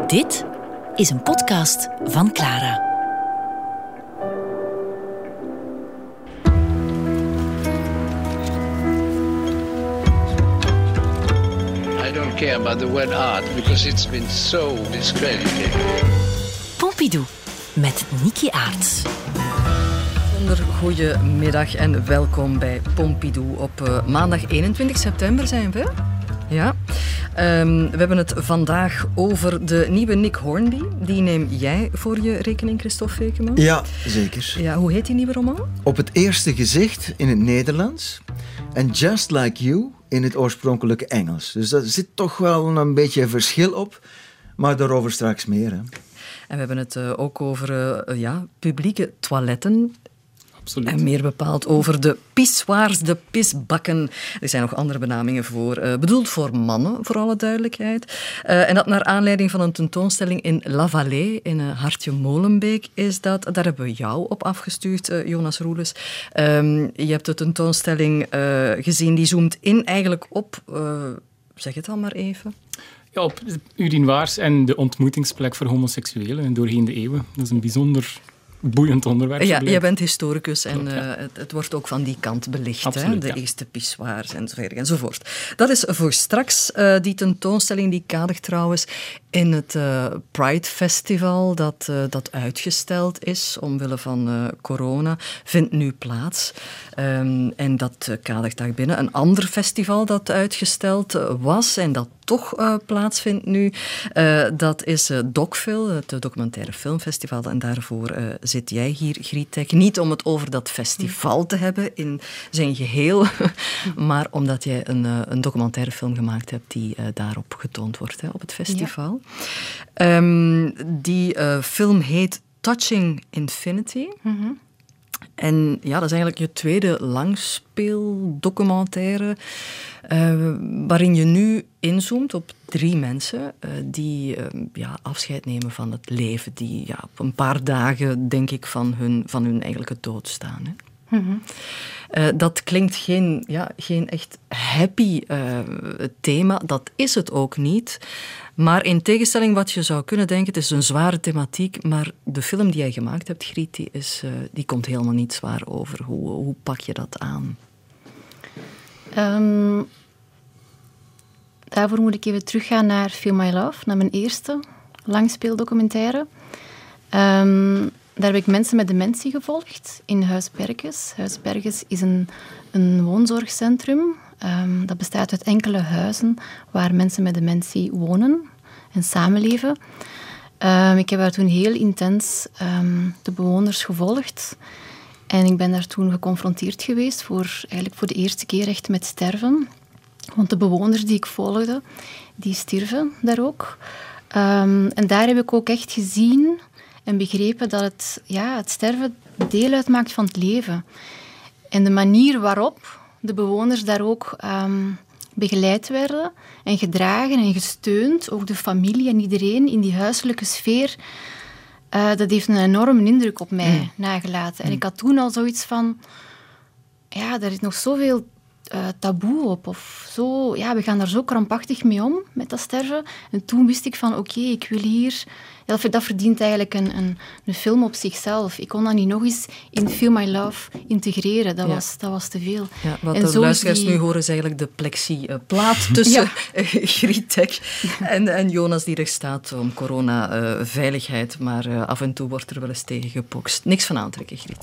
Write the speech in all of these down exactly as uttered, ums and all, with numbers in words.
Dit is een podcast van Clara. I don't care about the word art because it's been so discredited. Pompidou met Niki Aarts. Goedemiddag en welkom bij Pompidou. Op uh, maandag eenentwintig september zijn we. Ja. Um, we hebben het vandaag over de nieuwe Nick Hornby. Die neem jij voor je rekening, Christophe Vekeman? Ja, zeker. Ja, hoe heet die nieuwe roman? Op het eerste gezicht in het Nederlands en Just Like You in het oorspronkelijke Engels. Dus daar zit toch wel een beetje verschil op, maar daarover straks meer. Hè. En we hebben het uh, ook over uh, ja, publieke toiletten. Absoluut. En meer bepaald over de pissoirs, de pisbakken. Er zijn nog andere benamingen voor. Uh, bedoeld voor mannen, voor alle duidelijkheid. Uh, en dat naar aanleiding van een tentoonstelling in La Vallée, in uh, Hartje Molenbeek is dat. Daar hebben we jou op afgestuurd, uh, Jonas Roeles. Um, je hebt de tentoonstelling uh, gezien, die zoomt in eigenlijk op... Uh, zeg het al maar even... Ja, op urinoirs en de ontmoetingsplek voor homoseksuelen doorheen de eeuwen. Dat is een bijzonder... boeiend onderwerp. Ja, jij bent historicus en uh, ja. het, het wordt ook van die kant belicht. Absoluut, hè? De ja. eerste pissoirs enzovoort, enzovoort. Dat is voor straks. Uh, die tentoonstelling die kadert trouwens in het uh, Pride Festival dat, uh, dat uitgesteld is omwille van uh, corona, vindt nu plaats. Um, en dat uh, kadert daar binnen. Een ander festival dat uitgesteld uh, was en dat toch uh, plaatsvindt nu, uh, dat is uh, Docfil, het documentaire filmfestival. En daarvoor uh, zit jij hier, Grietek. Niet om het over dat festival te hebben in zijn geheel, maar omdat jij een, uh, een documentaire film gemaakt hebt die uh, daarop getoond wordt, hè, op het festival. Ja. Um, die uh, film heet Touching Infinity. Mm-hmm. En ja, dat is eigenlijk je tweede langspeeldocumentaire, uh, waarin je nu inzoomt op drie mensen uh, die uh, ja, afscheid nemen van het leven, die ja, op een paar dagen, denk ik, van hun, van hun eigenlijke dood staan. Hè. Mm-hmm. Uh, dat klinkt geen, ja, geen echt happy uh, thema, dat is het ook niet. Maar in tegenstelling wat je zou kunnen denken, het is een zware thematiek, maar de film die jij gemaakt hebt, Griet, die, is, uh, die komt helemaal niet zwaar over. Hoe, hoe pak je dat aan? Um, daarvoor moet ik even teruggaan naar Feel My Love, naar mijn eerste langspeeldocumentaire. Um, daar heb ik mensen met dementie gevolgd in Huis Berkes. Huis Berkes is een, een woonzorgcentrum. Um, dat bestaat uit enkele huizen waar mensen met dementie wonen en samenleven. Um, ik heb daar toen heel intens um, de bewoners gevolgd. En ik ben daar toen geconfronteerd geweest voor, eigenlijk voor de eerste keer echt met sterven. Want de bewoners die ik volgde, die stierven daar ook. Um, en daar heb ik ook echt gezien en begrepen dat het, ja, het sterven deel uitmaakt van het leven. En de manier waarop de bewoners daar ook um, begeleid werden en gedragen en gesteund, ook de familie en iedereen in die huiselijke sfeer, uh, dat heeft een enorme indruk op mij mm. nagelaten. En mm. ik had toen al zoiets van, ja, daar is nog zoveel uh, taboe op, of zo, ja, we gaan daar zo krampachtig mee om, met dat sterven. En toen wist ik van, oké, okay, ik wil hier... Ja, dat verdient eigenlijk een, een, een film op zichzelf. Ik kon dat niet nog eens in Feel My Love integreren. Dat, ja. was, dat was te veel. Ja, wat en de luisteraars die... nu horen is eigenlijk de plexi-plaat tussen ja. Grietek en, en Jonas die er staat om corona-veiligheid. Uh, maar uh, af en toe wordt er wel eens tegen gepokst. Niks van aantrekken, Griet.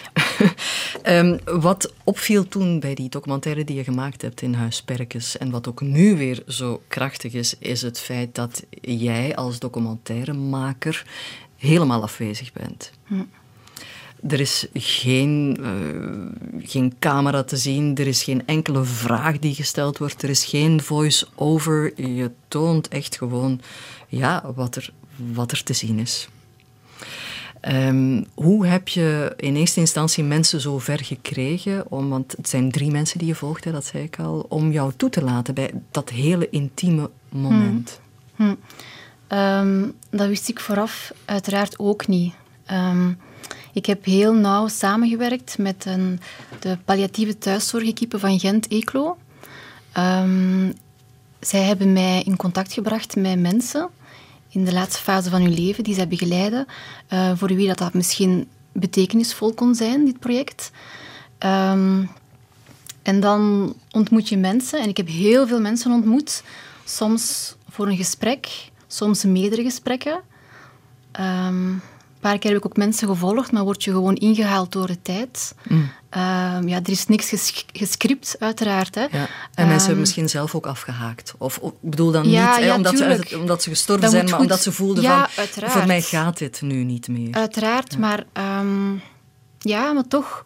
um, wat opviel toen bij die documentaire die je gemaakt hebt in Huis Berkes en wat ook nu weer zo krachtig is, is het feit dat jij als documentairemaker helemaal afwezig bent. Hm. Er is geen, uh, geen camera te zien, er is geen enkele vraag die gesteld wordt, er is geen voice-over. Je toont echt gewoon ja, wat, er, wat er te zien is. Um, hoe heb je in eerste instantie mensen zo ver gekregen, om, want het zijn drie mensen die je volgt, hè, dat zei ik al, om jou toe te laten bij dat hele intieme moment? Hm. Hm. Um, dat wist ik vooraf uiteraard ook niet. Um, ik heb heel nauw samengewerkt met een, de palliatieve thuiszorgequipe van Gent-Eeklo. Um, zij hebben mij in contact gebracht met mensen in de laatste fase van hun leven, die zij begeleiden, uh, voor wie dat, dat misschien betekenisvol kon zijn, dit project. Um, en dan ontmoet je mensen, en ik heb heel veel mensen ontmoet, soms voor een gesprek, soms meerdere gesprekken. Um, een paar keer heb ik ook mensen gevolgd, maar word je gewoon ingehaald door de tijd. Mm. Um, ja, er is niks ges- gescript, uiteraard. Hè. Ja. En um, mensen hebben misschien zelf ook afgehaakt. Of, of ik bedoel dan ja, niet hè, ja, omdat, ze uit het, omdat ze gestorven dat zijn, maar goed. omdat ze voelden ja, van, uiteraard. voor mij gaat dit nu niet meer. Uiteraard, ja. maar um, ja, maar toch,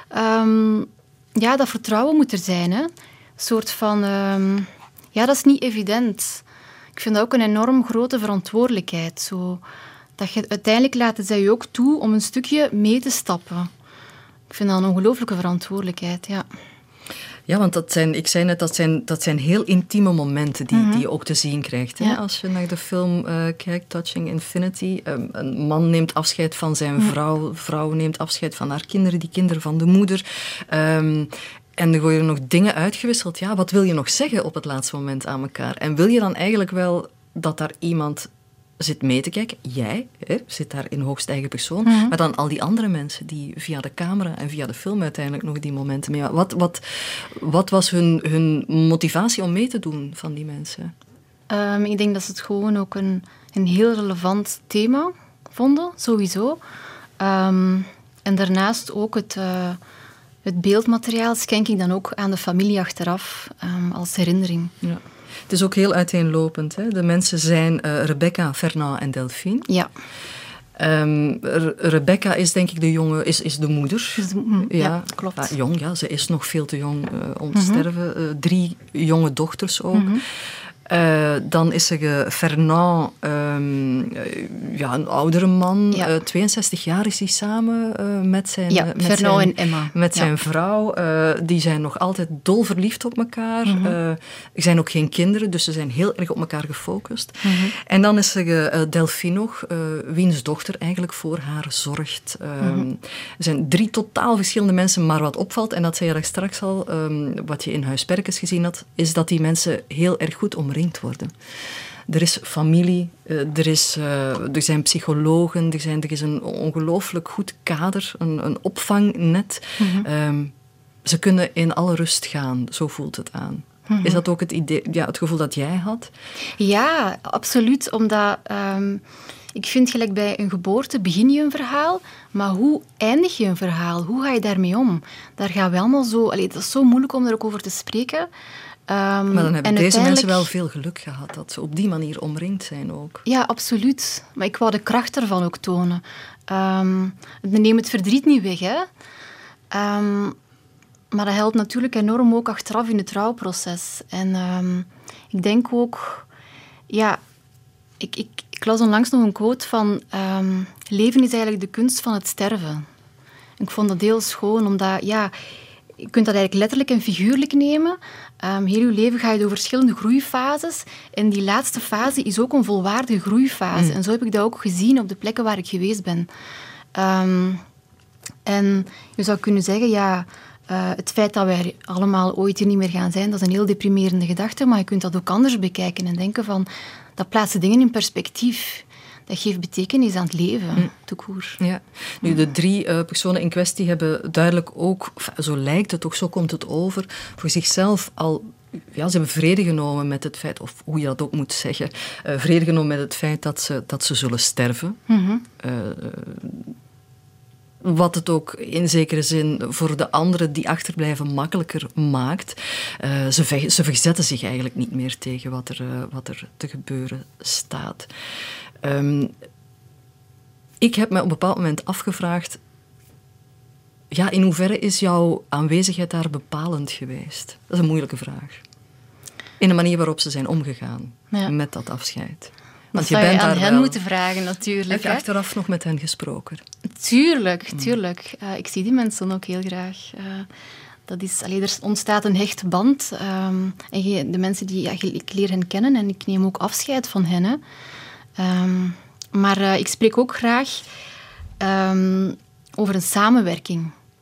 um, ja, dat vertrouwen moet er zijn. Hè. Een soort van, um, ja, dat is niet evident. Ik vind dat ook een enorm grote verantwoordelijkheid. Zo, dat je, uiteindelijk laten zij je ook toe om een stukje mee te stappen. Ik vind dat een ongelooflijke verantwoordelijkheid, ja. Ja, want dat zijn, ik zei net, dat zijn, dat zijn heel intieme momenten die, mm-hmm. die je ook te zien krijgt. Hè? Ja. Als je naar de film uh, kijkt, Touching Infinity. Um, een man neemt afscheid van zijn vrouw. Een vrouw neemt afscheid van haar kinderen. Die kinderen van de moeder. Um, en er worden nog dingen uitgewisseld. Ja, wat wil je nog zeggen op het laatste moment aan elkaar? En wil je dan eigenlijk wel dat daar iemand zit mee te kijken? Jij hè, zit daar in hoogst eigen persoon. Mm-hmm. Maar dan al die andere mensen die via de camera en via de film uiteindelijk nog die momenten mee. Wat, wat, wat was hun, hun motivatie om mee te doen van die mensen? Um, ik denk dat ze het gewoon ook een, een heel relevant thema vonden, sowieso. Um, en daarnaast ook het, uh, het beeldmateriaal schenk ik dan ook aan de familie achteraf um, als herinnering. Ja. Het is ook heel uiteenlopend. Hè? De mensen zijn uh, Rebecca, Fernand en Delphine. Ja. Um, Re- Rebecca is denk ik de jonge, is, is de moeder. Is de, mm, ja, ja, klopt. Ah, jong, ja, ze is nog veel te jong uh, om te Mm-hmm. sterven. Uh, drie jonge dochters ook. Mm-hmm. Uh, dan is er uh, Fernand, um, uh, ja, een oudere man. Ja. Uh, tweeënzestig jaar is hij samen uh, met zijn, ja, met Fernand zijn, en Emma. met ja. zijn vrouw. Uh, die zijn nog altijd dol verliefd op elkaar. Mm-hmm. Uh, er zijn ook geen kinderen, dus ze zijn heel erg op elkaar gefocust. Mm-hmm. En dan is er uh, Delphine nog, uh, wiens dochter eigenlijk voor haar zorgt. Um, mm-hmm. Er zijn drie totaal verschillende mensen, maar wat opvalt, en dat zei je daar straks al, um, wat je in Huis Perkes gezien had, is dat die mensen heel erg goed omringd worden. Er is familie, er, is, uh, er zijn psychologen, er, zijn, er is een ongelooflijk goed kader, een, een opvangnet. Mm-hmm. Um, ze kunnen in alle rust gaan, zo voelt het aan. Mm-hmm. Is dat ook het, idee, ja, het gevoel dat jij had? Ja, absoluut. Omdat um, ik vind gelijk bij een geboorte begin je een verhaal, maar hoe eindig je een verhaal? Hoe ga je daarmee om? Daar gaan we allemaal zo... Allee, dat is zo moeilijk om daar ook over te spreken. Um, maar dan hebben deze uiteindelijk... mensen wel veel geluk gehad, dat ze op die manier omringd zijn ook. Ja, absoluut. Maar ik wou de kracht ervan ook tonen. Um, neem het verdriet niet weg, hè. Um, maar dat helpt natuurlijk enorm ook achteraf in het rouwproces. En um, ik denk ook... Ja, ik, ik, ik las onlangs nog een quote van... Um, leven is eigenlijk de kunst van het sterven. Ik vond dat heel schoon, omdat... Ja, je kunt dat eigenlijk letterlijk en figuurlijk nemen. Um, heel je leven ga je door verschillende groeifases. En die laatste fase is ook een volwaardige groeifase. Mm. En zo heb ik dat ook gezien op de plekken waar ik geweest ben. Um, en je zou kunnen zeggen, ja... Uh, het feit dat wij allemaal ooit hier niet meer gaan zijn, dat is een heel deprimerende gedachte. Maar je kunt dat ook anders bekijken en denken van... Dat plaatst dingen in perspectief. Dat geeft betekenis aan het leven, mm. tout court. Ja. Nu, de drie uh, personen in kwestie hebben duidelijk ook, zo lijkt het ook, zo komt het over, voor zichzelf al, ja, ze hebben vrede genomen met het feit, of hoe je dat ook moet zeggen, uh, vrede genomen met het feit dat ze, dat ze zullen sterven. Mm-hmm. Uh, Wat het ook in zekere zin voor de anderen die achterblijven makkelijker maakt. Uh, ze, ve- ze verzetten zich eigenlijk niet meer tegen wat er, uh, wat er te gebeuren staat. Um, ik heb me op een bepaald moment afgevraagd... Ja, in hoeverre is jouw aanwezigheid daar bepalend geweest? Dat is een moeilijke vraag. In de manier waarop ze zijn omgegaan ja. met dat afscheid. Want je bent je aan hen wel... moeten vragen, natuurlijk. Heb je hè? achteraf nog met hen gesproken? Tuurlijk, tuurlijk. Uh, ik zie die mensen ook heel graag. Uh, dat is, allee, er ontstaat een hechte band. Um, en je, de mensen die... Ja, ik leer hen kennen en ik neem ook afscheid van hen. Hè. Um, maar uh, ik spreek ook graag um, over een samenwerking.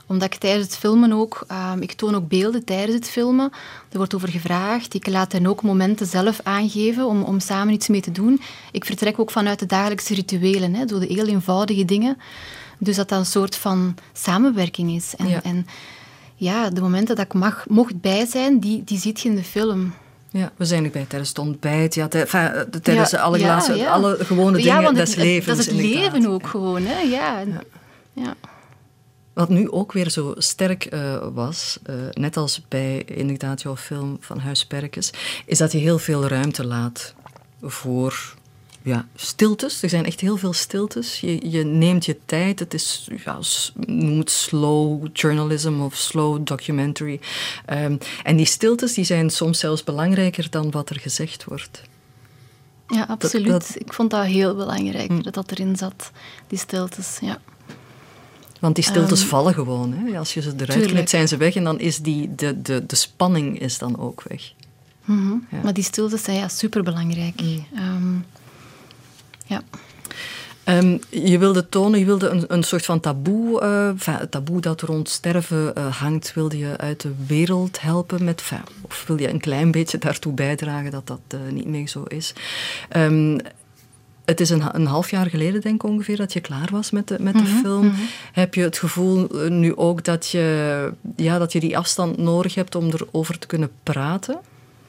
Omdat ik tijdens het filmen ook... Uh, ik toon ook beelden tijdens het filmen. Er wordt over gevraagd. Ik laat hen ook momenten zelf aangeven om, om samen iets mee te doen. Ik vertrek ook vanuit de dagelijkse rituelen, hè, door de heel eenvoudige dingen. Dus dat dat een soort van samenwerking is. En ja, en, ja de momenten dat ik mag, mocht bij zijn, die, die ziet je in de film. Ja, we zijn erbij tijdens het ontbijt, ja, tijdens ja, alle, glazen, ja, ja. alle gewone dingen ja, des het, levens. Dat is het inderdaad. leven ook gewoon, hè. Ja. Ja. Ja. Wat nu ook weer zo sterk uh, was, uh, net als bij inderdaad jouw film van Huis Perkes, is dat je heel veel ruimte laat voor ja, stiltes. Er zijn echt heel veel stiltes. Je, je neemt je tijd. Het is, ja, noem het slow journalism of slow documentary. Um, en die stiltes die zijn soms zelfs belangrijker dan wat er gezegd wordt. Ja, absoluut. Dat, dat... Ik vond dat heel belangrijk, hm. dat dat erin zat, die stiltes, ja. Want die stiltes um, vallen gewoon. Hè? Als je ze eruit tuurlijk. knipt, zijn ze weg. En dan is die, de, de, de spanning is dan ook weg. Mm-hmm. Ja. Maar die stiltes zijn ja, superbelangrijk. Mm. Um, ja. Um, je wilde tonen, je wilde een, een soort van taboe, uh, enfin, taboe dat rond sterven uh, hangt, wilde je uit de wereld helpen met, enfin, of wil je een klein beetje daartoe bijdragen dat dat uh, niet meer zo is. Um, Het is een, een half jaar geleden, denk ik ongeveer, dat je klaar was met de, met de mm-hmm, film. Mm-hmm. Heb je het gevoel uh, nu ook dat je, ja, dat je die afstand nodig hebt om erover te kunnen praten?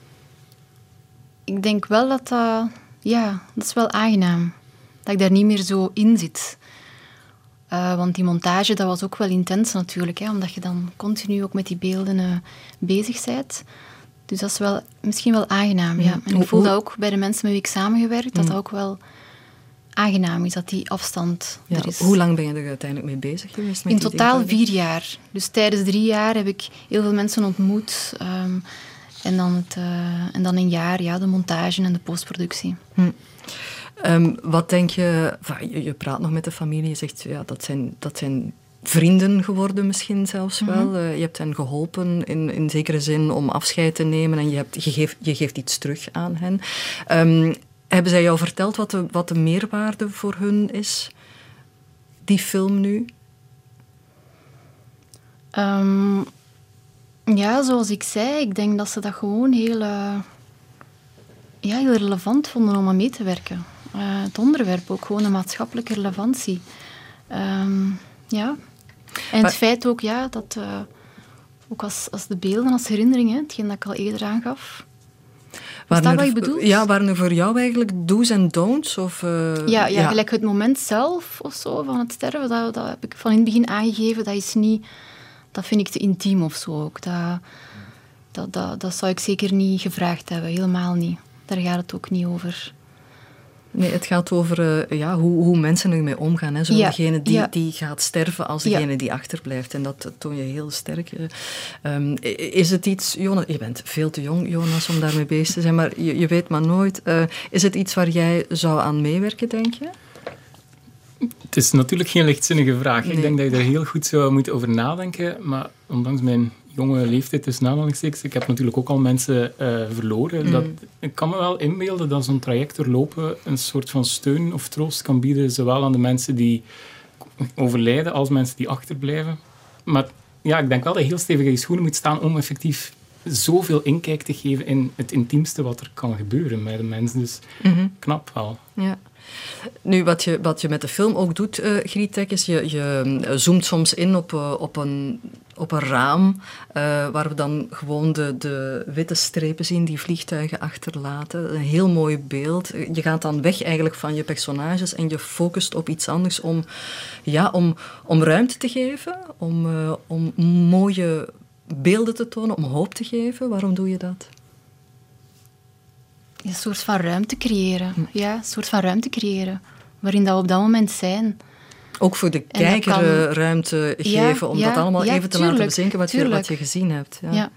Ik denk wel dat dat... Ja, dat is wel aangenaam. Dat ik daar niet meer zo in zit. Uh, want die montage, dat was ook wel intens natuurlijk. Hè, omdat je dan continu ook met die beelden uh, bezig bent. Dus dat is wel, misschien wel aangenaam, mm. ja. En ik voel dat ook bij de mensen met wie ik samengewerkt, dat mm. dat ook wel aangenaam is, dat die afstand ja, er is. Hoe lang ben je er uiteindelijk mee bezig geweest? Met In die totaal dingen? vier jaar. Dus tijdens drie jaar heb ik heel veel mensen ontmoet. Um, en, dan het, uh, en dan een jaar ja, de montage en de postproductie. Hm. Um, wat denk je, je... Je praat nog met de familie, je zegt, ja, dat zijn... Dat zijn vrienden geworden misschien zelfs wel. Mm-hmm. Uh, je hebt hen geholpen in, in zekere zin om afscheid te nemen en je, hebt, je, geeft, je geeft iets terug aan hen. Um, hebben zij jou verteld wat de, wat de meerwaarde voor hun is, die film nu? Um, ja, zoals ik zei, ik denk dat ze dat gewoon heel, uh, ja, heel relevant vonden om aan mee te werken. Uh, het onderwerp, ook gewoon de maatschappelijke relevantie. Um, ja. En het feit ook, ja, dat uh, ook als, als de beelden, als herinneringen, hetgeen dat ik al eerder aangaf. Is dat wat je bedoelt? Ja, waren er voor jou eigenlijk do's en don'ts? Of, uh, ja, ja, ja, gelijk het moment zelf of zo, van het sterven, dat, dat heb ik van in het begin aangegeven, dat is niet... Dat vind ik te intiem of zo ook. Dat, dat, dat, dat zou ik zeker niet gevraagd hebben, helemaal niet. Daar gaat het ook niet over. Nee, het gaat over uh, ja, hoe, hoe mensen ermee omgaan. Hè. Zowel ja, degene die, ja. die gaat sterven als degene ja. die achterblijft. En dat toon je heel sterk. Um, is het iets... Jonas, je bent veel te jong, Jonas, om daarmee bezig te zijn, maar je, je weet maar nooit. Uh, is het iets waar jij zou aan meewerken, denk je? Het is natuurlijk geen lichtzinnige vraag. Nee. Ik denk dat je er heel goed zou moeten over nadenken. Maar ondanks mijn jonge leeftijd, tussen aanhalingstekens, ik heb natuurlijk ook al mensen uh, verloren. Mm. Dat, ik kan me wel inbeelden dat zo'n traject doorlopen een soort van steun of troost kan bieden, zowel aan de mensen die overlijden als mensen die achterblijven. Maar ja, ik denk wel dat je heel stevig in je schoenen moet staan om effectief zoveel inkijk te geven in het intiemste wat er kan gebeuren met een mens. Dus mm-hmm. knap wel. Ja. Nu, wat je, wat je met de film ook doet, uh, Grietek, is je, je zoomt soms in op, uh, op, een, op een raam uh, waar we dan gewoon de, de witte strepen zien die vliegtuigen achterlaten. Een heel mooi beeld. Je gaat dan weg eigenlijk van je personages en je focust op iets anders om, ja, om, om ruimte te geven, om, uh, om mooie beelden te tonen, om hoop te geven. Waarom doe je dat? Een soort van ruimte creëren. Ja, een soort van ruimte creëren. Waarin dat we op dat moment zijn. Ook voor de kijker kan... ruimte geven ja, om ja, dat allemaal ja, even te tuurlijk, laten bezinken wat je, wat je gezien hebt. Ja. Ja.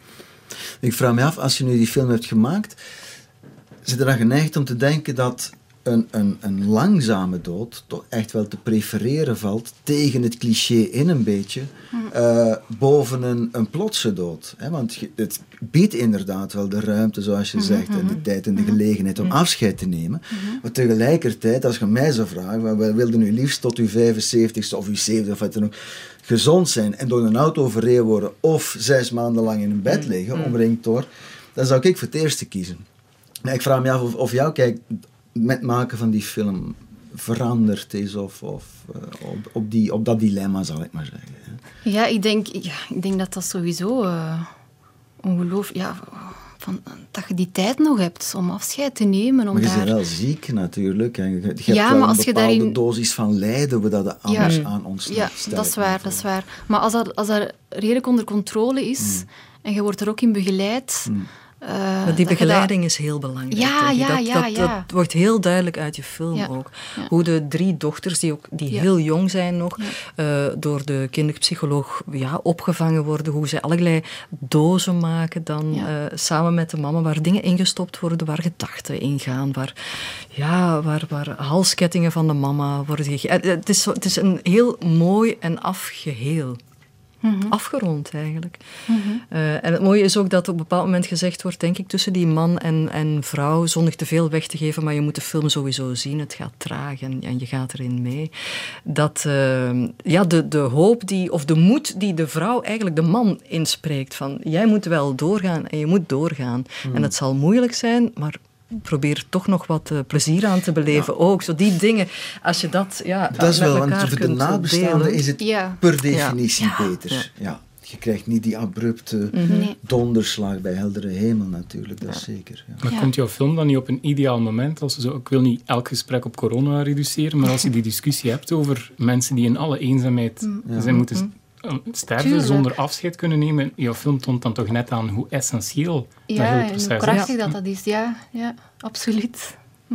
Ik vraag me af, als je nu die film hebt gemaakt, zit je dan geneigd om te denken dat een, een, een langzame dood toch echt wel te prefereren valt tegen het cliché in een beetje, uh, boven een, een plotse dood. Hè? Want je, het biedt inderdaad wel de ruimte, zoals je mm-hmm. zegt, en de tijd en de gelegenheid om mm-hmm. afscheid te nemen. Mm-hmm. Maar tegelijkertijd, als je mij zou vragen, we wilden u liefst tot uw vijfenzeventigste of uw zeventigste of wat dan ook gezond zijn en door een auto verreden worden of zes maanden lang in een bed liggen, mm-hmm. omringd door, dan zou ik voor het eerste kiezen. Maar ik vraag me af of, of jouw kijk met het maken van die film veranderd is of, of uh, op, op, die, op dat dilemma, zal ik maar zeggen. Ja, ik denk, ja, ik denk dat dat sowieso uh, ongelooflijk... Ja, van, dat je die tijd nog hebt om afscheid te nemen. Om maar je daar... bent wel ziek natuurlijk. En je, je hebt ja, wel maar een als bepaalde je daarin... dosis van lijden we dat anders ja. aan ons Ja, dat is waar, dat is waar. Maar als dat, als dat redelijk onder controle is mm. en je wordt er ook in begeleid... Mm. Uh, maar die begeleiding dat... is heel belangrijk. Ja, ja, dat, ja, dat, ja. dat wordt heel duidelijk uit je film ja. ook. Ja. Hoe de drie dochters, die, ook, die ja. heel jong zijn nog, ja. uh, door de kinderpsycholoog ja, opgevangen worden. Hoe zij allerlei dozen maken dan ja. uh, samen met de mama, waar dingen ingestopt worden, waar gedachten ingaan, waar, ja, waar, waar halskettingen van de mama worden gegeven. Het is, het is een heel mooi en af geheel. Mm-hmm. Afgerond eigenlijk. Mm-hmm. Uh, en het mooie is ook dat op een bepaald moment gezegd wordt, denk ik, tussen die man en, en vrouw, zonder te veel weg te geven, maar je moet de film sowieso zien, het gaat traag en, en je gaat erin mee. Dat uh, ja, de, de hoop die, of de moed die de vrouw eigenlijk de man inspreekt, van jij moet wel doorgaan en je moet doorgaan. Mm. En het zal moeilijk zijn, maar probeer toch nog wat uh, plezier aan te beleven. Ja. Ook zo die dingen, als je dat ja, dat is met wel, elkaar want voor de nabestaanden is het ja. per definitie ja. beter. Ja. Ja. Je krijgt niet die abrupte mm-hmm. donderslag bij heldere hemel natuurlijk, dat is ja. zeker. Ja. Maar ja. komt jouw film dan niet op een ideaal moment? Als zo, ik wil niet elk gesprek op corona reduceren, maar als je die discussie hebt over mensen die in alle eenzaamheid ja. zijn moeten st- sterven Tuurlijk. zonder afscheid kunnen nemen, jouw film toont dan toch net aan hoe essentieel ja, dat hele proces is. Ja, hoe krachtig dat dat is. Ja, ja absoluut. Hm.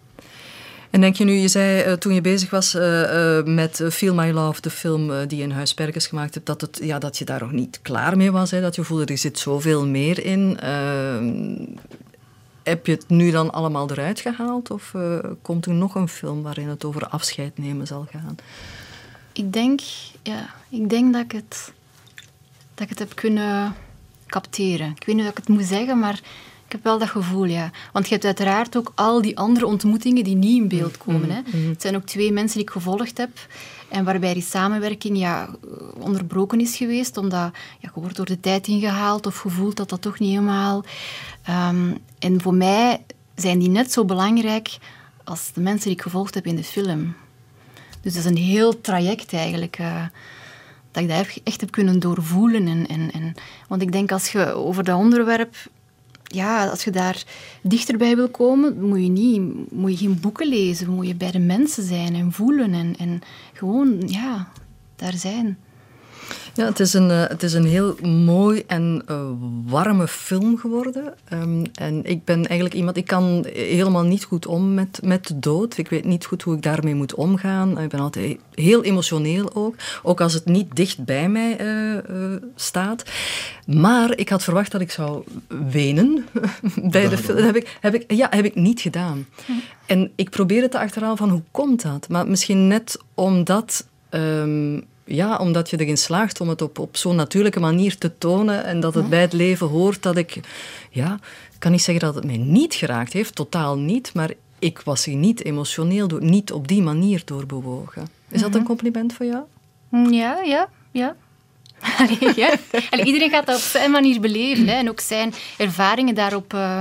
En denk je nu, je zei uh, toen je bezig was uh, uh, met uh, Feel My Love, de film uh, die je in Huis Perkes gemaakt hebt, dat, het, ja, dat je daar nog niet klaar mee was, hè, dat je voelde, er zit zoveel meer in. Uh, heb je het nu dan allemaal eruit gehaald? Of uh, komt er nog een film waarin het over afscheid nemen zal gaan? Ik denk, ja, ik denk dat, ik het, dat ik het heb kunnen capteren. Ik weet niet hoe ik het moet zeggen, maar ik heb wel dat gevoel, ja. Want je hebt uiteraard ook al die andere ontmoetingen die niet in beeld komen. Hè. Mm-hmm. Het zijn ook twee mensen die ik gevolgd heb en waarbij die samenwerking ja, onderbroken is geweest, omdat ja, je wordt door de tijd ingehaald of gevoeld dat dat toch niet helemaal... Um, en voor mij zijn die net zo belangrijk als de mensen die ik gevolgd heb in de film. Dus dat is een heel traject eigenlijk, uh, dat ik dat echt heb kunnen doorvoelen. En, en, en, want ik denk, als je over dat onderwerp... Ja, als je daar dichterbij wil komen, moet je, niet, moet je geen boeken lezen. Moet je bij de mensen zijn en voelen en, en gewoon, ja, daar zijn. Ja, het is een, uh, het is een heel mooi en uh, warme film geworden. Um, en ik ben eigenlijk iemand... Ik kan helemaal niet goed om met, met de dood. Ik weet niet goed hoe ik daarmee moet omgaan. Ik ben altijd heel emotioneel ook. Ook als het niet dicht bij mij uh, uh, staat. Maar ik had verwacht dat ik zou wenen bij de film. Dat heb ik, heb ik, ja, heb ik niet gedaan. Hm. En ik probeerde te achterhalen van hoe komt dat? Maar misschien net omdat... Um, Ja, omdat je erin slaagt om het op, op zo'n natuurlijke manier te tonen en dat het ja. bij het leven hoort, dat ik... Ja, ik kan niet zeggen dat het mij niet geraakt heeft, totaal niet, maar ik was hier niet emotioneel door, niet op die manier doorbewogen. Is mm-hmm. dat een compliment voor jou? Ja, ja, ja. Allee, ja. Allee, iedereen gaat dat op zijn manier beleven, hè, en ook zijn ervaringen daarop... Uh...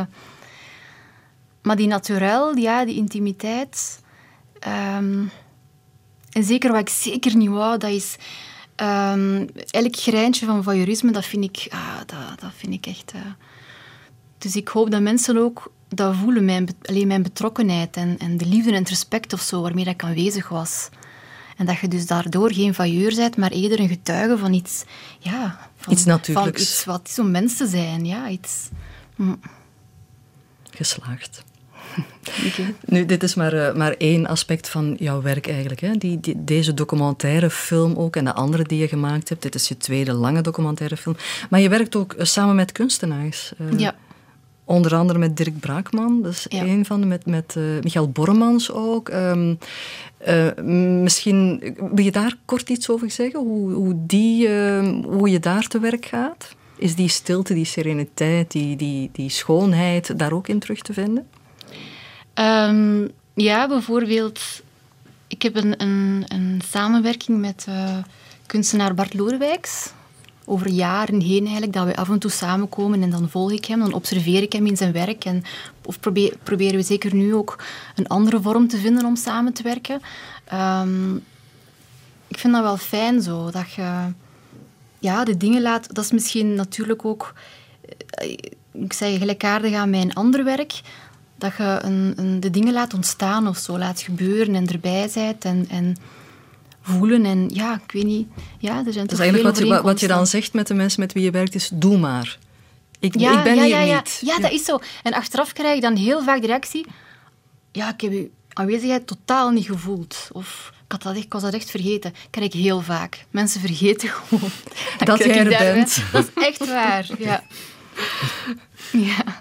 Maar die naturel, ja, die intimiteit... Um... En zeker wat ik zeker niet wou, dat is... Um, elk greintje van voyeurisme, dat vind ik, ah, dat, dat vind ik echt... Uh... Dus ik hoop dat mensen ook dat voelen, mijn, alleen mijn betrokkenheid en, en de liefde en het respect of zo, waarmee ik aanwezig was. En dat je dus daardoor geen voyeur bent, maar eerder een getuige van iets... Ja, van, iets natuurlijks. Van iets wat is om mens te zijn, ja, iets... Mm. Geslaagd. Okay. Nu, dit is maar, uh, maar één aspect van jouw werk eigenlijk. Hè? Die, die, deze documentaire film ook en de andere die je gemaakt hebt. Dit is je tweede lange documentaire film. Maar je werkt ook uh, samen met kunstenaars. Uh, ja. Onder andere met Dirk Braakman, dat is Ja. één van de, met, met uh, Michael Bormans ook. Um, uh, misschien, wil je daar kort iets over zeggen? Hoe, hoe, die, uh, hoe je daar te werk gaat? Is die stilte, die sereniteit, die, die, die schoonheid daar ook in terug te vinden? Um, ja, bijvoorbeeld... Ik heb een, een, een samenwerking met uh, kunstenaar Bart Lodewijks. Over jaren heen eigenlijk, dat we af en toe samenkomen en dan volg ik hem, dan observeer ik hem in zijn werk. En, of probeer, proberen we zeker nu ook een andere vorm te vinden om samen te werken. Um, ik vind dat wel fijn zo, dat je ja, de dingen laat... Dat is misschien natuurlijk ook, ik zeg gelijkaardig aan mijn ander werk, dat je een, een, de dingen laat ontstaan of zo, laat gebeuren en erbij bent en... en voelen en ja, ik weet niet. Ja, er zijn dus toch eigenlijk veel wat je, wat je dan zegt met de mensen met wie je werkt is, doe maar. Ik, ja, ik ben ja, hier ja, ja. niet. Ja, dat is zo. En achteraf krijg ik dan heel vaak de reactie, ja, ik heb uw aanwezigheid totaal niet gevoeld. Of ik, had dat echt, ik was dat echt vergeten. Dat krijg ik heel vaak. Mensen vergeten gewoon dat jij er bent. Ben. Dat is echt waar, ja. Ja.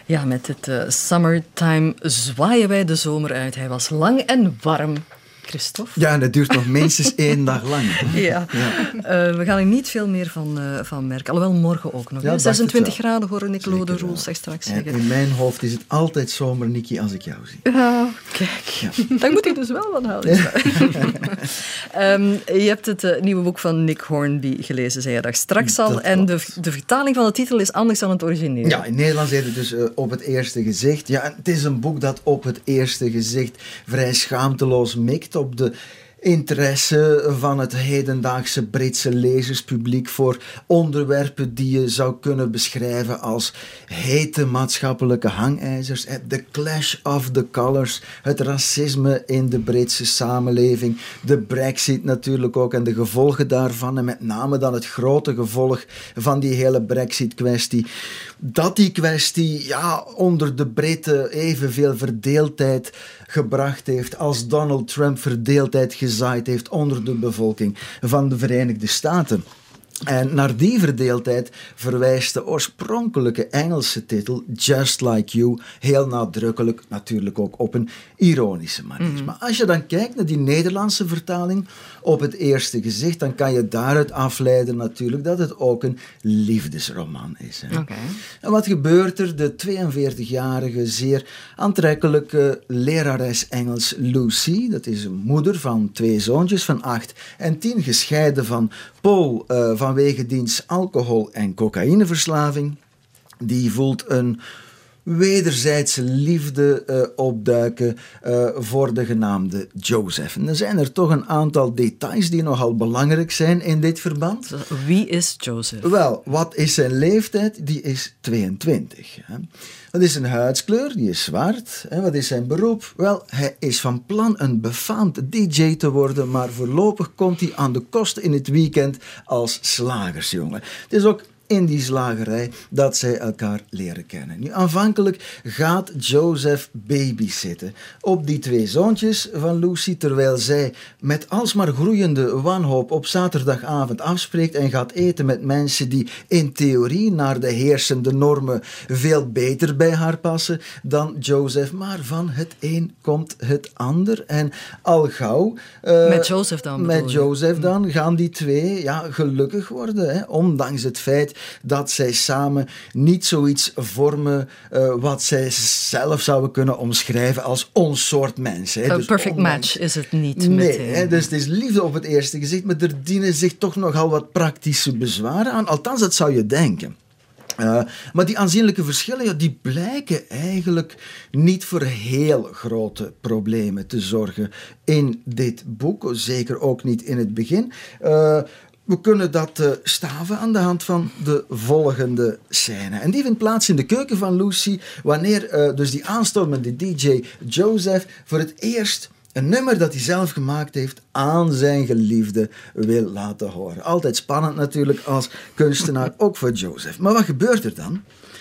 Ja, met het uh, Summertime zwaaien wij de zomer uit. Hij was lang en warm. Christophe? Ja, en dat duurt nog minstens één dag lang. Ja, ja. Uh, we gaan er niet veel meer van, uh, van merken. Alhoewel morgen ook nog. Ja, zesentwintig graden hoorde ik Lode Roel straks zeggen. En in mijn hoofd is het altijd zomer, Nikki, als ik jou zie. Ja, kijk. Ja. Daar moet ik dus wel van houden. Ja. um, je hebt het uh, nieuwe boek van Nick Hornby gelezen, zei je daar straks al. Dat en de, de vertaling van de titel is anders dan het origineel. Ja, in Nederlands heet het dus uh, Op het eerste gezicht. Ja, het is een boek dat op het eerste gezicht vrij schaamteloos mikt op de interesse van het hedendaagse Britse lezerspubliek voor onderwerpen die je zou kunnen beschrijven als hete maatschappelijke hangijzers, de clash of the colours, het racisme in de Britse samenleving, de Brexit natuurlijk ook en de gevolgen daarvan en met name dan het grote gevolg van die hele Brexit-kwestie. Dat die kwestie ja, onder de Britten evenveel verdeeldheid gebracht heeft als Donald Trump verdeeldheid gezaaid heeft onder de bevolking van de Verenigde Staten. En naar die verdeeldheid verwijst de oorspronkelijke Engelse titel Just Like You heel nadrukkelijk natuurlijk ook op een ironische manier. Mm-hmm. Maar als je dan kijkt naar die Nederlandse vertaling Op het eerste gezicht, dan kan je daaruit afleiden natuurlijk dat het ook een liefdesroman is. Hè. Okay. En wat gebeurt er? De tweeënveertigjarige, zeer aantrekkelijke lerares Engels Lucy, dat is een moeder van twee zoontjes van acht en tien, gescheiden van Paul uh, vanwege diens alcohol- en cocaïneverslaving. Die voelt een wederzijdse liefde uh, opduiken uh, voor de genaamde Joseph. En er zijn er toch een aantal details die nogal belangrijk zijn in dit verband. Wie is Joseph? Wel, wat is zijn leeftijd? Die is tweeëntwintig. Hè. Wat is zijn huidskleur? Die is zwart. Hè. Wat is zijn beroep? Wel, hij is van plan een befaamd D J te worden, maar voorlopig komt hij aan de kosten in het weekend als slagersjongen. Het is ook in die slagerij dat zij elkaar leren kennen. Nu, aanvankelijk gaat Joseph babysitten op die twee zoontjes van Lucy, terwijl zij met alsmaar groeiende wanhoop op zaterdagavond afspreekt en gaat eten met mensen die in theorie naar de heersende normen veel beter bij haar passen dan Joseph. Maar van het een komt het ander. En al gauw Uh, met Joseph dan? Met Joseph dan gaan die twee ja, gelukkig worden. Hè, ondanks het feit dat zij samen niet zoiets vormen uh, wat zij zelf zouden kunnen omschrijven als ons soort mensen. Hè. Een dus perfect ondanks... match is het niet. Nee, hè, dus het is liefde op het eerste gezicht, maar er dienen zich toch nogal wat praktische bezwaren aan. Althans, dat zou je denken. Uh, maar die aanzienlijke verschillen, ja, die blijken eigenlijk niet voor heel grote problemen te zorgen in dit boek. Zeker ook niet in het begin. Uh, We kunnen dat uh, staven aan de hand van de volgende scène. En die vindt plaats in de keuken van Lucy, wanneer uh, dus die aanstormende D J Joseph voor het eerst een nummer dat hij zelf gemaakt heeft aan zijn geliefde wil laten horen. Altijd spannend natuurlijk als kunstenaar, ook voor Joseph. Maar wat gebeurt er dan?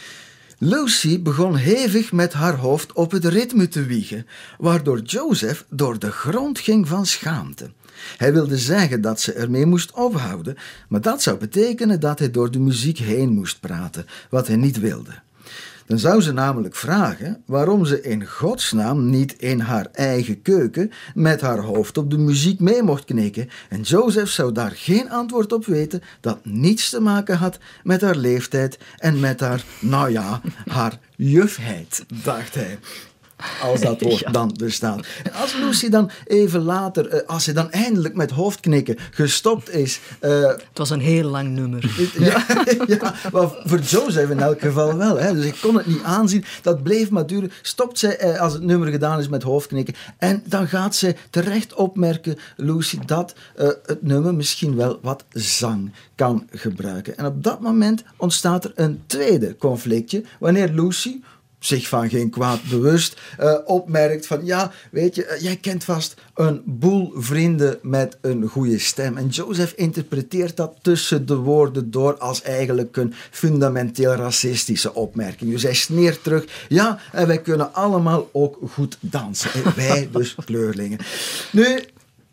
Lucy begon hevig met haar hoofd op het ritme te wiegen, waardoor Joseph door de grond ging van schaamte. Hij wilde zeggen dat ze ermee moest ophouden, maar dat zou betekenen dat hij door de muziek heen moest praten, wat hij niet wilde. Dan zou ze namelijk vragen waarom ze in godsnaam niet in haar eigen keuken met haar hoofd op de muziek mee mocht knikken. En Joseph zou daar geen antwoord op weten dat niets te maken had met haar leeftijd en met haar, nou ja, haar jufheid, dacht hij. Als dat woord ja. dan bestaat. En als Lucy dan even later, uh, als hij dan eindelijk met hoofdknikken gestopt is. Uh, het was een heel lang nummer. ja, ja, maar voor Joseph in elk geval wel. Hè. Dus ik kon het niet aanzien. Dat bleef maar duren. Stopt zij uh, als het nummer gedaan is met hoofdknikken. En dan gaat zij terecht opmerken, Lucy, dat uh, het nummer misschien wel wat zang kan gebruiken. En op dat moment ontstaat er een tweede conflictje. Wanneer Lucy zich van geen kwaad bewust, uh, opmerkt van, ja, weet je, uh, jij kent vast een boel vrienden met een goede stem. En Joseph interpreteert dat tussen de woorden door als eigenlijk een fundamenteel racistische opmerking. Dus hij sneert terug, ja, en wij kunnen allemaal ook goed dansen. En wij dus kleurlingen. Nu,